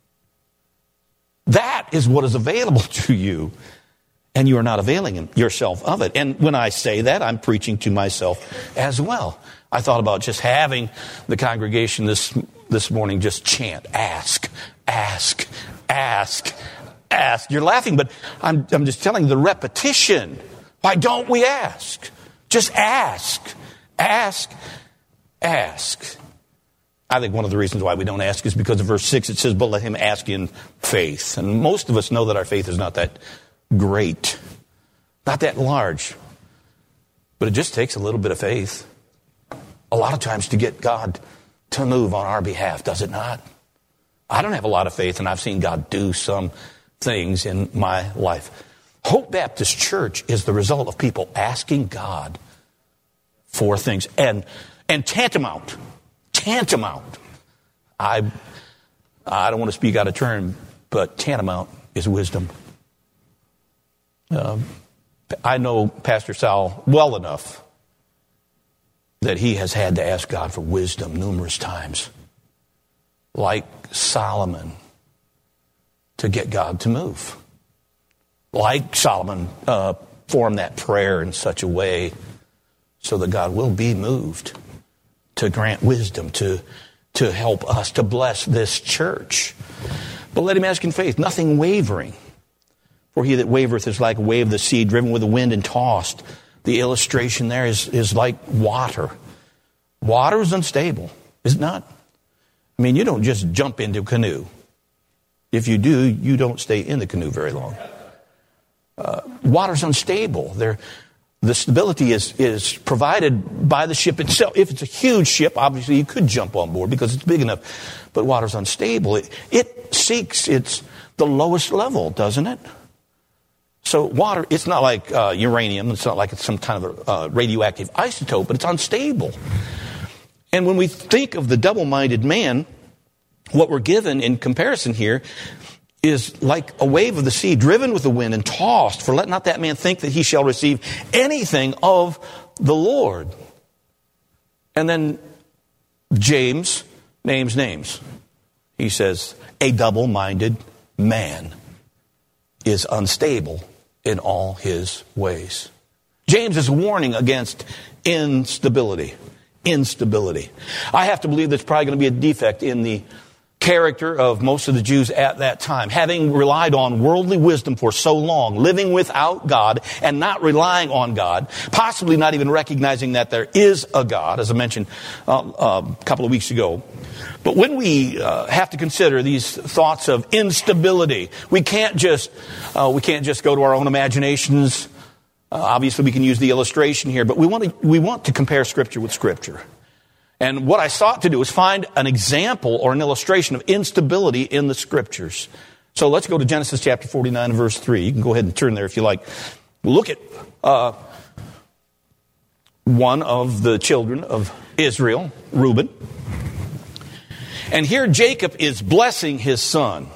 That is what is available to you, and you are not availing yourself of it. And when I say that, I'm preaching to myself as well. I thought about just having the congregation this this morning just chant, ask, ask, ask, ask. You're laughing, but I'm, I'm just telling you the repetition. Why don't we ask? Just ask, ask, ask. I think one of the reasons why we don't ask is because of verse six. It says, but let him ask in faith. And most of us know that our faith is not that great, not that large. But it just takes a little bit of faith. A lot of times to get God to move on our behalf, does it not? I don't have a lot of faith, and I've seen God do some things in my life. Hope Baptist Church is the result of people asking God for things. And and tantamount, tantamount. I, I don't want to speak out of turn, but tantamount is wisdom. Um, I know Pastor Sal well enough that he has had to ask God for wisdom numerous times, like Solomon, to get God to move. Like Solomon uh, formed that prayer in such a way so that God will be moved to grant wisdom, to, to help us, to bless this church. But let him ask in faith, nothing wavering. For he that wavereth is like a wave of the sea, driven with the wind and tossed. The illustration there is, is like water. Water is unstable, is it not? I mean, you don't just jump into a canoe. If you do, you don't stay in the canoe very long. Uh, water's unstable. There, the stability is, is provided by the ship itself. If it's a huge ship, obviously you could jump on board because it's big enough. But water's unstable. It, it seeks its the lowest level, doesn't it? So water, it's not like uh, uranium. It's not like it's some kind of a uh, radioactive isotope, but it's unstable. And when we think of the double-minded man, what we're given in comparison here is like a wave of the sea, driven with the wind and tossed. For let not that man think that he shall receive anything of the Lord. And then James names names. He says, a double-minded man is unstable in all his ways. James is warning against instability. Instability. I have to believe there's probably going to be a defect in the character of most of the Jews at that time, having relied on worldly wisdom for so long, living without God and not relying on God, possibly not even recognizing that there is a God, as I mentioned uh, uh, a couple of weeks ago. But when we uh, have to consider these thoughts of instability, we can't just uh, we can't just go to our own imaginations. Uh, obviously, we can use the illustration here, but we want to we want to compare Scripture with Scripture. And what I sought to do is find an example or an illustration of instability in the Scriptures. So let's go to Genesis chapter forty-nine, verse three. You can go ahead and turn there if you like. Look at uh, one of the children of Israel, Reuben. And here Jacob is blessing his son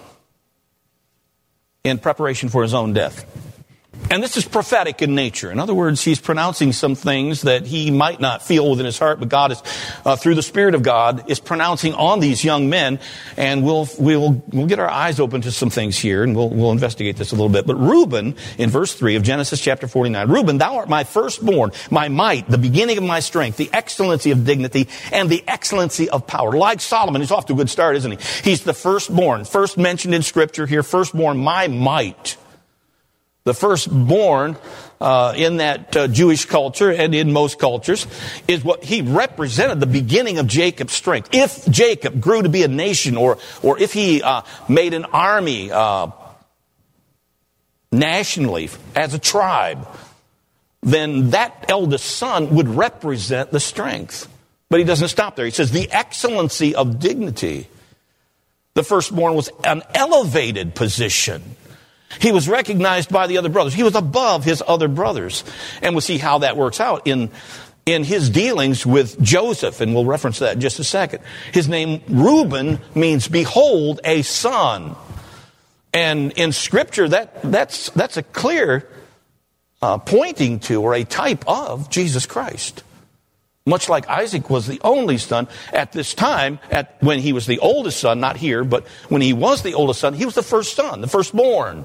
in preparation for his own death. And this is prophetic in nature. In other words, he's pronouncing some things that he might not feel within his heart, but God is, uh, through the Spirit of God, is pronouncing on these young men. And we'll we'll we'll get our eyes open to some things here, and we'll we'll investigate this a little bit. But Reuben, in verse three of Genesis chapter forty-nine, Reuben, thou art my firstborn, my might, the beginning of my strength, the excellency of dignity, and the excellency of power. Like Solomon, he's off to a good start, isn't he? He's the firstborn, first mentioned in Scripture here, firstborn, my might. The firstborn uh, in that uh, Jewish culture and in most cultures is what he represented, the beginning of Jacob's strength. If Jacob grew to be a nation, or or if he uh, made an army uh, nationally as a tribe, then that eldest son would represent the strength. But he doesn't stop there. He says the excellency of dignity. The firstborn was an elevated position. He was recognized by the other brothers. He was above his other brothers. And we'll see how that works out in, in his dealings with Joseph. And we'll reference that in just a second. His name, Reuben, means behold a son. And in Scripture, that, that's, that's a clear uh, pointing to or a type of Jesus Christ. Much like Isaac was the only son at this time, at when he was the oldest son, not here, but when he was the oldest son, he was the first son, the firstborn.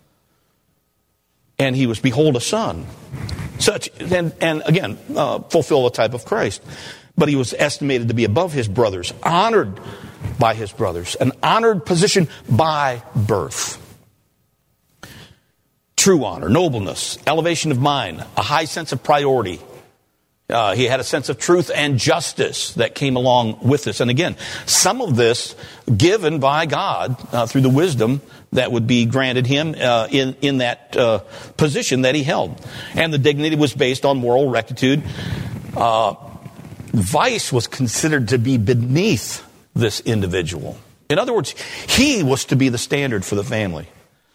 And he was, behold, a son. Such, and, and again, uh, fulfill the type of Christ. But he was estimated to be above his brothers, honored by his brothers, an honored position by birth. True honor, nobleness, elevation of mind, a high sense of priority. Uh, he had a sense of truth and justice that came along with this. And again, some of this given by God uh, through the wisdom that would be granted him uh, in, in that uh, position that he held. And the dignity was based on moral rectitude. Uh, vice was considered to be beneath this individual. In other words, he was to be the standard for the family.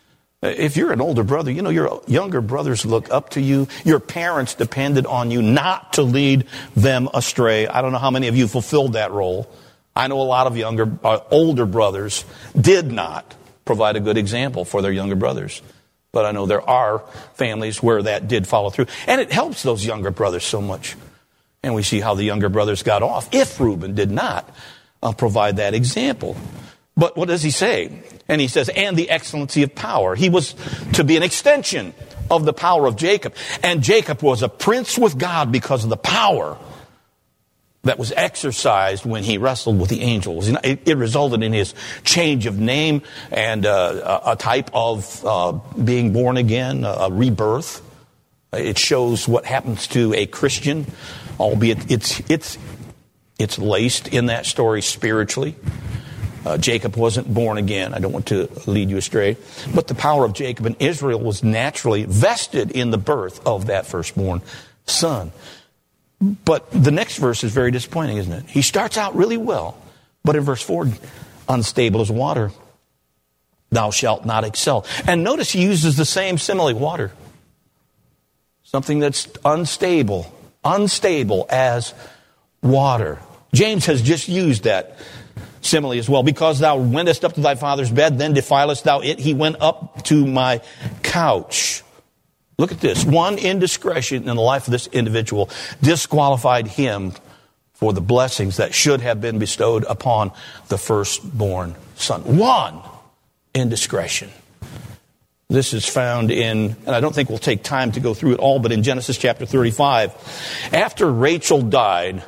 If you're an older brother, you know, your younger brothers look up to you. Your parents depended on you not to lead them astray. I don't know how many of you fulfilled that role. I know a lot of younger, uh, older brothers did not provide a good example for their younger brothers. But I know there are families where that did follow through. And it helps those younger brothers so much. And we see how the younger brothers got off if Reuben did not uh, provide that example. But what does he say? And he says, and the excellency of power. He was to be an extension of the power of Jacob. And Jacob was a prince with God because of the power that was exercised when he wrestled with the angels. It, it resulted in his change of name and uh, a type of uh, being born again, a rebirth. It shows what happens to a Christian, albeit it's it's it's laced in that story spiritually. Uh, Jacob wasn't born again. I don't want to lead you astray. But the power of Jacob and Israel was naturally vested in the birth of that firstborn son. But the next verse is very disappointing, isn't it? He starts out really well. But in verse four, unstable as water, thou shalt not excel. And notice he uses the same simile, water. Something that's unstable, unstable as water. James has just used that simile as well. Because thou wentest up to thy father's bed, then defilest thou it. He went up to my couch. Look at this. One indiscretion in the life of this individual disqualified him for the blessings that should have been bestowed upon the firstborn son. One indiscretion. This is found in, and I don't think we'll take time to go through it all, but in Genesis chapter thirty-five. After Rachel died,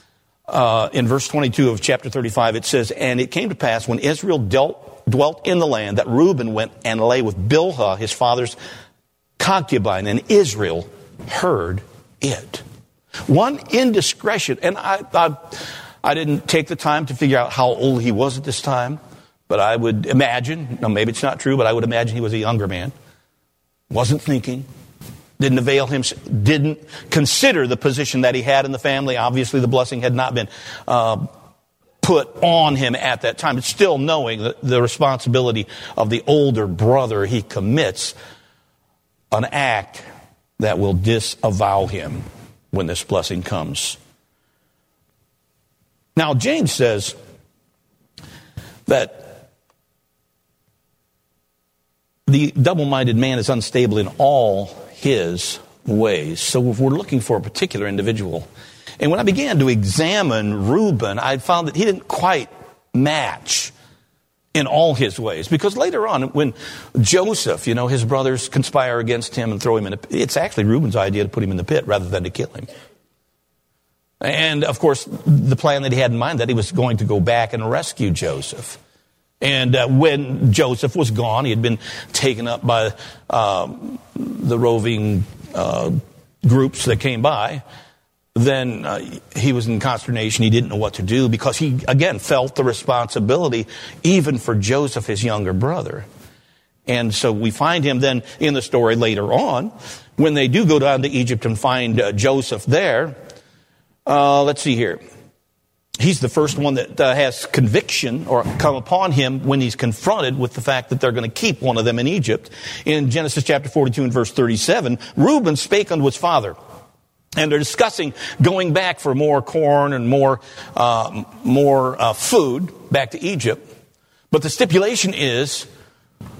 Uh, in verse twenty-two of chapter thirty-five, it says, and it came to pass when Israel dealt, dwelt in the land that Reuben went and lay with Bilhah, his father's concubine, and Israel heard it. One indiscretion, and I, I, I didn't take the time to figure out how old he was at this time, but I would imagine, no, maybe it's not true, but I would imagine he was a younger man. Wasn't thinking. Didn't avail him, didn't consider the position that he had in the family. Obviously, the blessing had not been uh, put on him at that time. But still knowing the, the responsibility of the older brother, he commits an act that will disavow him when this blessing comes. Now, James says that the double-minded man is unstable in all his ways. So if we're looking for a particular individual, and when I began to examine Reuben, I found that he didn't quite match in all his ways. Because later on, when Joseph, you know, his brothers conspire against him and throw him in a pit, it's actually Reuben's idea to put him in the pit rather than to kill him. And of course, the plan that he had in mind, that he was going to go back and rescue Joseph. And uh, when Joseph was gone, he had been taken up by um, the roving uh, groups that came by, then uh, he was in consternation. He didn't know what to do because he, again, felt the responsibility even for Joseph, his younger brother. And so we find him then in the story later on, when they do go down to Egypt and find uh, Joseph there. Uh, let's see here. He's the first one that uh, has conviction or come upon him when he's confronted with the fact that they're going to keep one of them in Egypt. In Genesis chapter forty-two and verse thirty-seven, Reuben spake unto his father. And they're discussing going back for more corn and more uh, more uh, food back to Egypt. But the stipulation is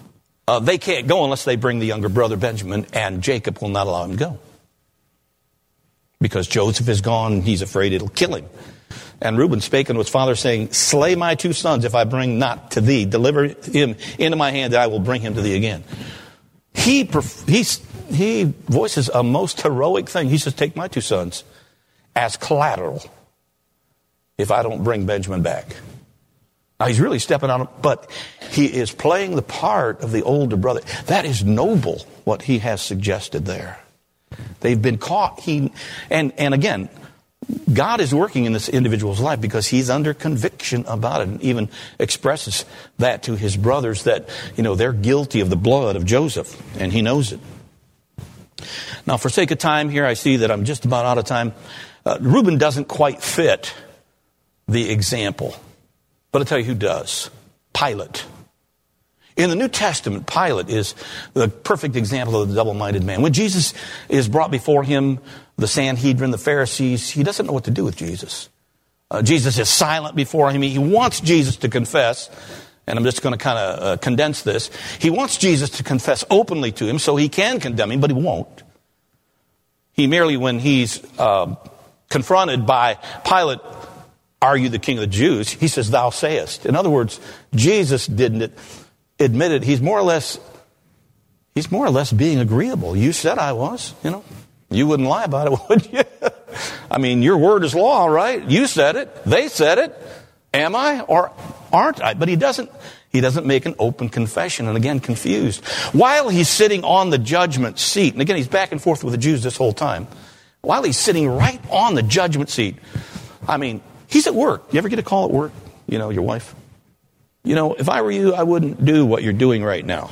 Uh, they can't go unless they bring the younger brother Benjamin, and Jacob will not allow him to go. Because Joseph is gone, he's afraid it'll kill him. And Reuben spake unto his father, saying, slay my two sons if I bring not to thee. Deliver him into my hand, that I will bring him to thee again. He, he, he voices a most heroic thing. He says, take my two sons as collateral if I don't bring Benjamin back. Now, he's really stepping on it, but he is playing the part of the older brother. That is noble, what he has suggested there. They've been caught. He and, and again, God is working in this individual's life because he's under conviction about it, and even expresses that to his brothers that, you know, they're guilty of the blood of Joseph, and he knows it. Now, for sake of time here, I see that I'm just about out of time. Uh, Reuben doesn't quite fit the example. But I'll tell you who does. Pilate. In the New Testament, Pilate is the perfect example of the double-minded man. When Jesus is brought before him, the Sanhedrin, the Pharisees, he doesn't know what to do with Jesus. Uh, Jesus is silent before him. He wants Jesus to confess, and I'm just going to kind of uh, condense this. He wants Jesus to confess openly to him so he can condemn him, but he won't. He merely, when he's uh, confronted by Pilate, are you the king of the Jews? He says, thou sayest. In other words, Jesus didn't admit it. He's more or less, he's more or less being agreeable. You said I was, you know. You wouldn't lie about it, would you? I mean, your word is law, right? You said it. They said it. Am I or aren't I? But he doesn't, he doesn't make an open confession. And again, confused. While he's sitting on the judgment seat, and again, he's back and forth with the Jews this whole time. While he's sitting right on the judgment seat, I mean, he's at work. You ever get a call at work? You know, your wife? You know, if I were you, I wouldn't do what you're doing right now.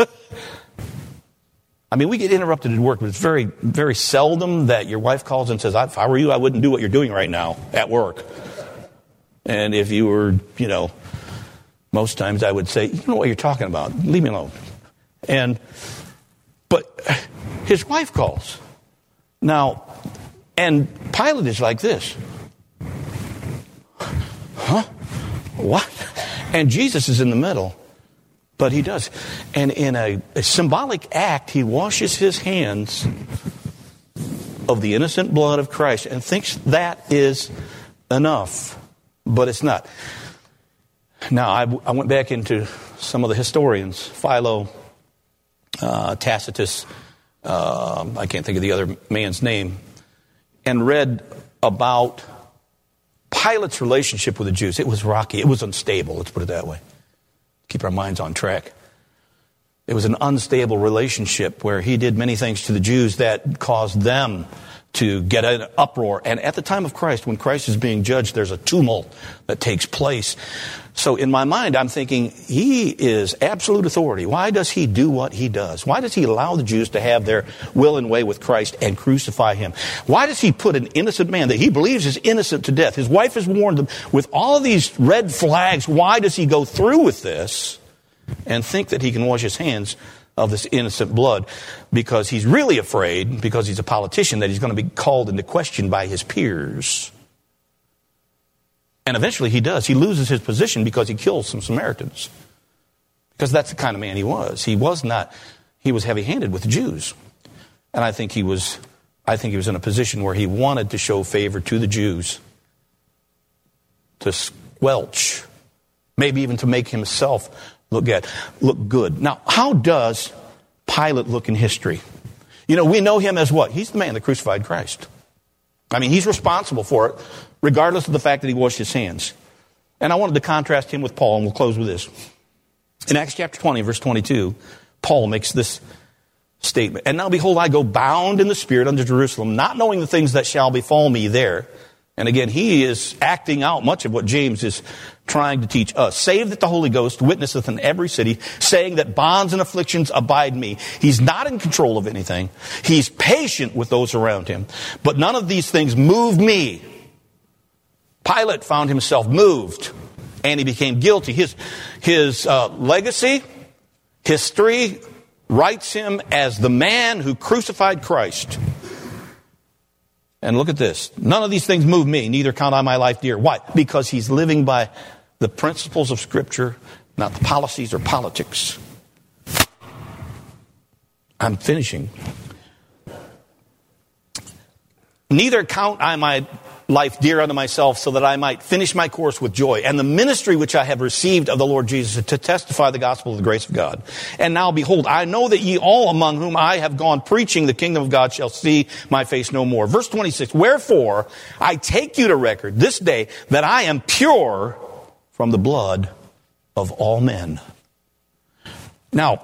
I mean, we get interrupted at work, but it's very, very seldom that your wife calls and says, if I were you, I wouldn't do what you're doing right now at work. And if you were, you know, most times I would say, you know what you're talking about. Leave me alone. And, but his wife calls. Now, and Pilate is like this. Huh? What? And Jesus is in the middle. But he does. And in a, a symbolic act, he washes his hands of the innocent blood of Christ and thinks that is enough. But it's not. Now, I, I went back into some of the historians, Philo, uh, Tacitus, uh, I can't think of the other man's name, and read about Pilate's relationship with the Jews. It was rocky. It was unstable, let's put it that way. Keep our minds on track. It was an unstable relationship where he did many things to the Jews that caused them to get an uproar. And at the time of Christ, when Christ is being judged, there's a tumult that takes place. So in my mind, I'm thinking, he is absolute authority. Why does he do what he does? Why does he allow the Jews to have their will and way with Christ and crucify him? Why does he put an innocent man that he believes is innocent to death? His wife has warned him with all of these red flags. Why does he go through with this and think that he can wash his hands of this innocent blood? Because he's really afraid, because he's a politician, that he's going to be called into question by his peers. And eventually he does. He loses his position because he kills some Samaritans. Because that's the kind of man he was. He was not, he was heavy-handed with the Jews. And I think he was, I think he was in a position where he wanted to show favor to the Jews. To squelch. Maybe even to make himself look good. Look good. Now, how does Pilate look in history? You know, we know him as what? He's the man that crucified Christ. I mean, he's responsible for it, regardless of the fact that he washed his hands. And I wanted to contrast him with Paul, and we'll close with this. In Acts chapter twenty, verse twenty-two, Paul makes this statement. And now, behold, I go bound in the Spirit unto Jerusalem, not knowing the things that shall befall me there. And again, he is acting out much of what James is trying to teach us. Save that the Holy Ghost witnesseth in every city, saying that bonds and afflictions abide me. He's not in control of anything. He's patient with those around him. But none of these things move me. Pilate found himself moved, and he became guilty. His, his uh, legacy, history, writes him as the man who crucified Christ. And look at this. None of these things move me, neither count I my life dear. Why? Because he's living by the principles of Scripture, not the policies or politics. I'm finishing. Neither count I my life dear unto myself, so that I might finish my course with joy, and the ministry which I have received of the Lord Jesus, to testify the gospel of the grace of God. And now behold, I know that ye all among whom I have gone preaching the kingdom of God shall see my face no more. Verse twenty-six, wherefore I take you to record this day that I am pure from the blood of all men. Now,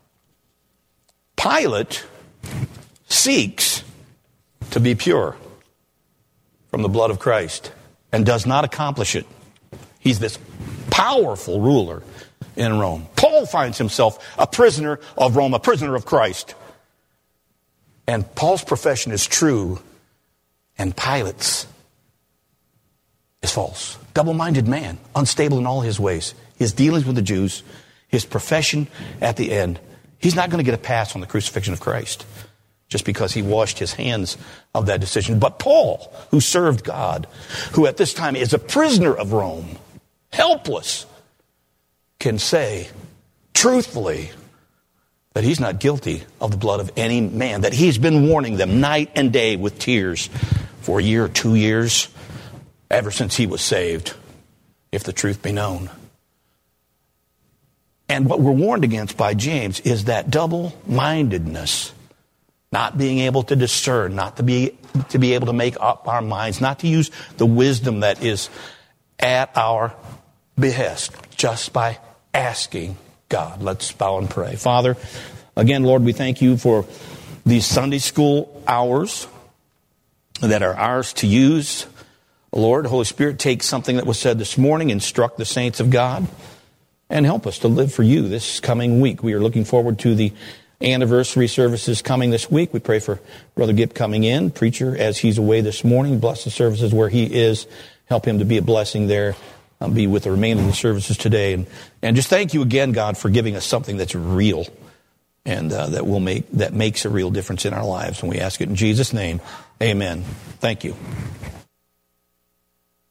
Pilate seeks to be pure from the blood of Christ and does not accomplish it. He's this powerful ruler in Rome. Paul finds himself a prisoner of Rome, a prisoner of Christ. And Paul's profession is true, and Pilate's is false. Double-minded man, unstable in all his ways. His dealings with the Jews, his profession at the end. He's not going to get a pass on the crucifixion of Christ just because he washed his hands of that decision. But Paul, who served God, who at this time is a prisoner of Rome, helpless, can say truthfully that he's not guilty of the blood of any man, that he's been warning them night and day with tears for a year or two years, ever since he was saved, if the truth be known. And what we're warned against by James is that double-mindedness, not being able to discern, not to be to be able to make up our minds, not to use the wisdom that is at our behest, just by asking God. Let's bow and pray. Father, again, Lord, we thank you for these Sunday school hours that are ours to use. Lord, Holy Spirit, take something that was said this morning, instruct the saints of God, and help us to live for you this coming week. We are looking forward to the anniversary services coming this week. We pray for Brother Gipp coming in, preacher, as he's away this morning. Bless the services where he is. Help him to be a blessing there. Um, be with the remainder of the services today. And, and just thank you again, God, for giving us something that's real and uh, that will make that makes a real difference in our lives. And we ask it in Jesus' name. Amen. Thank you.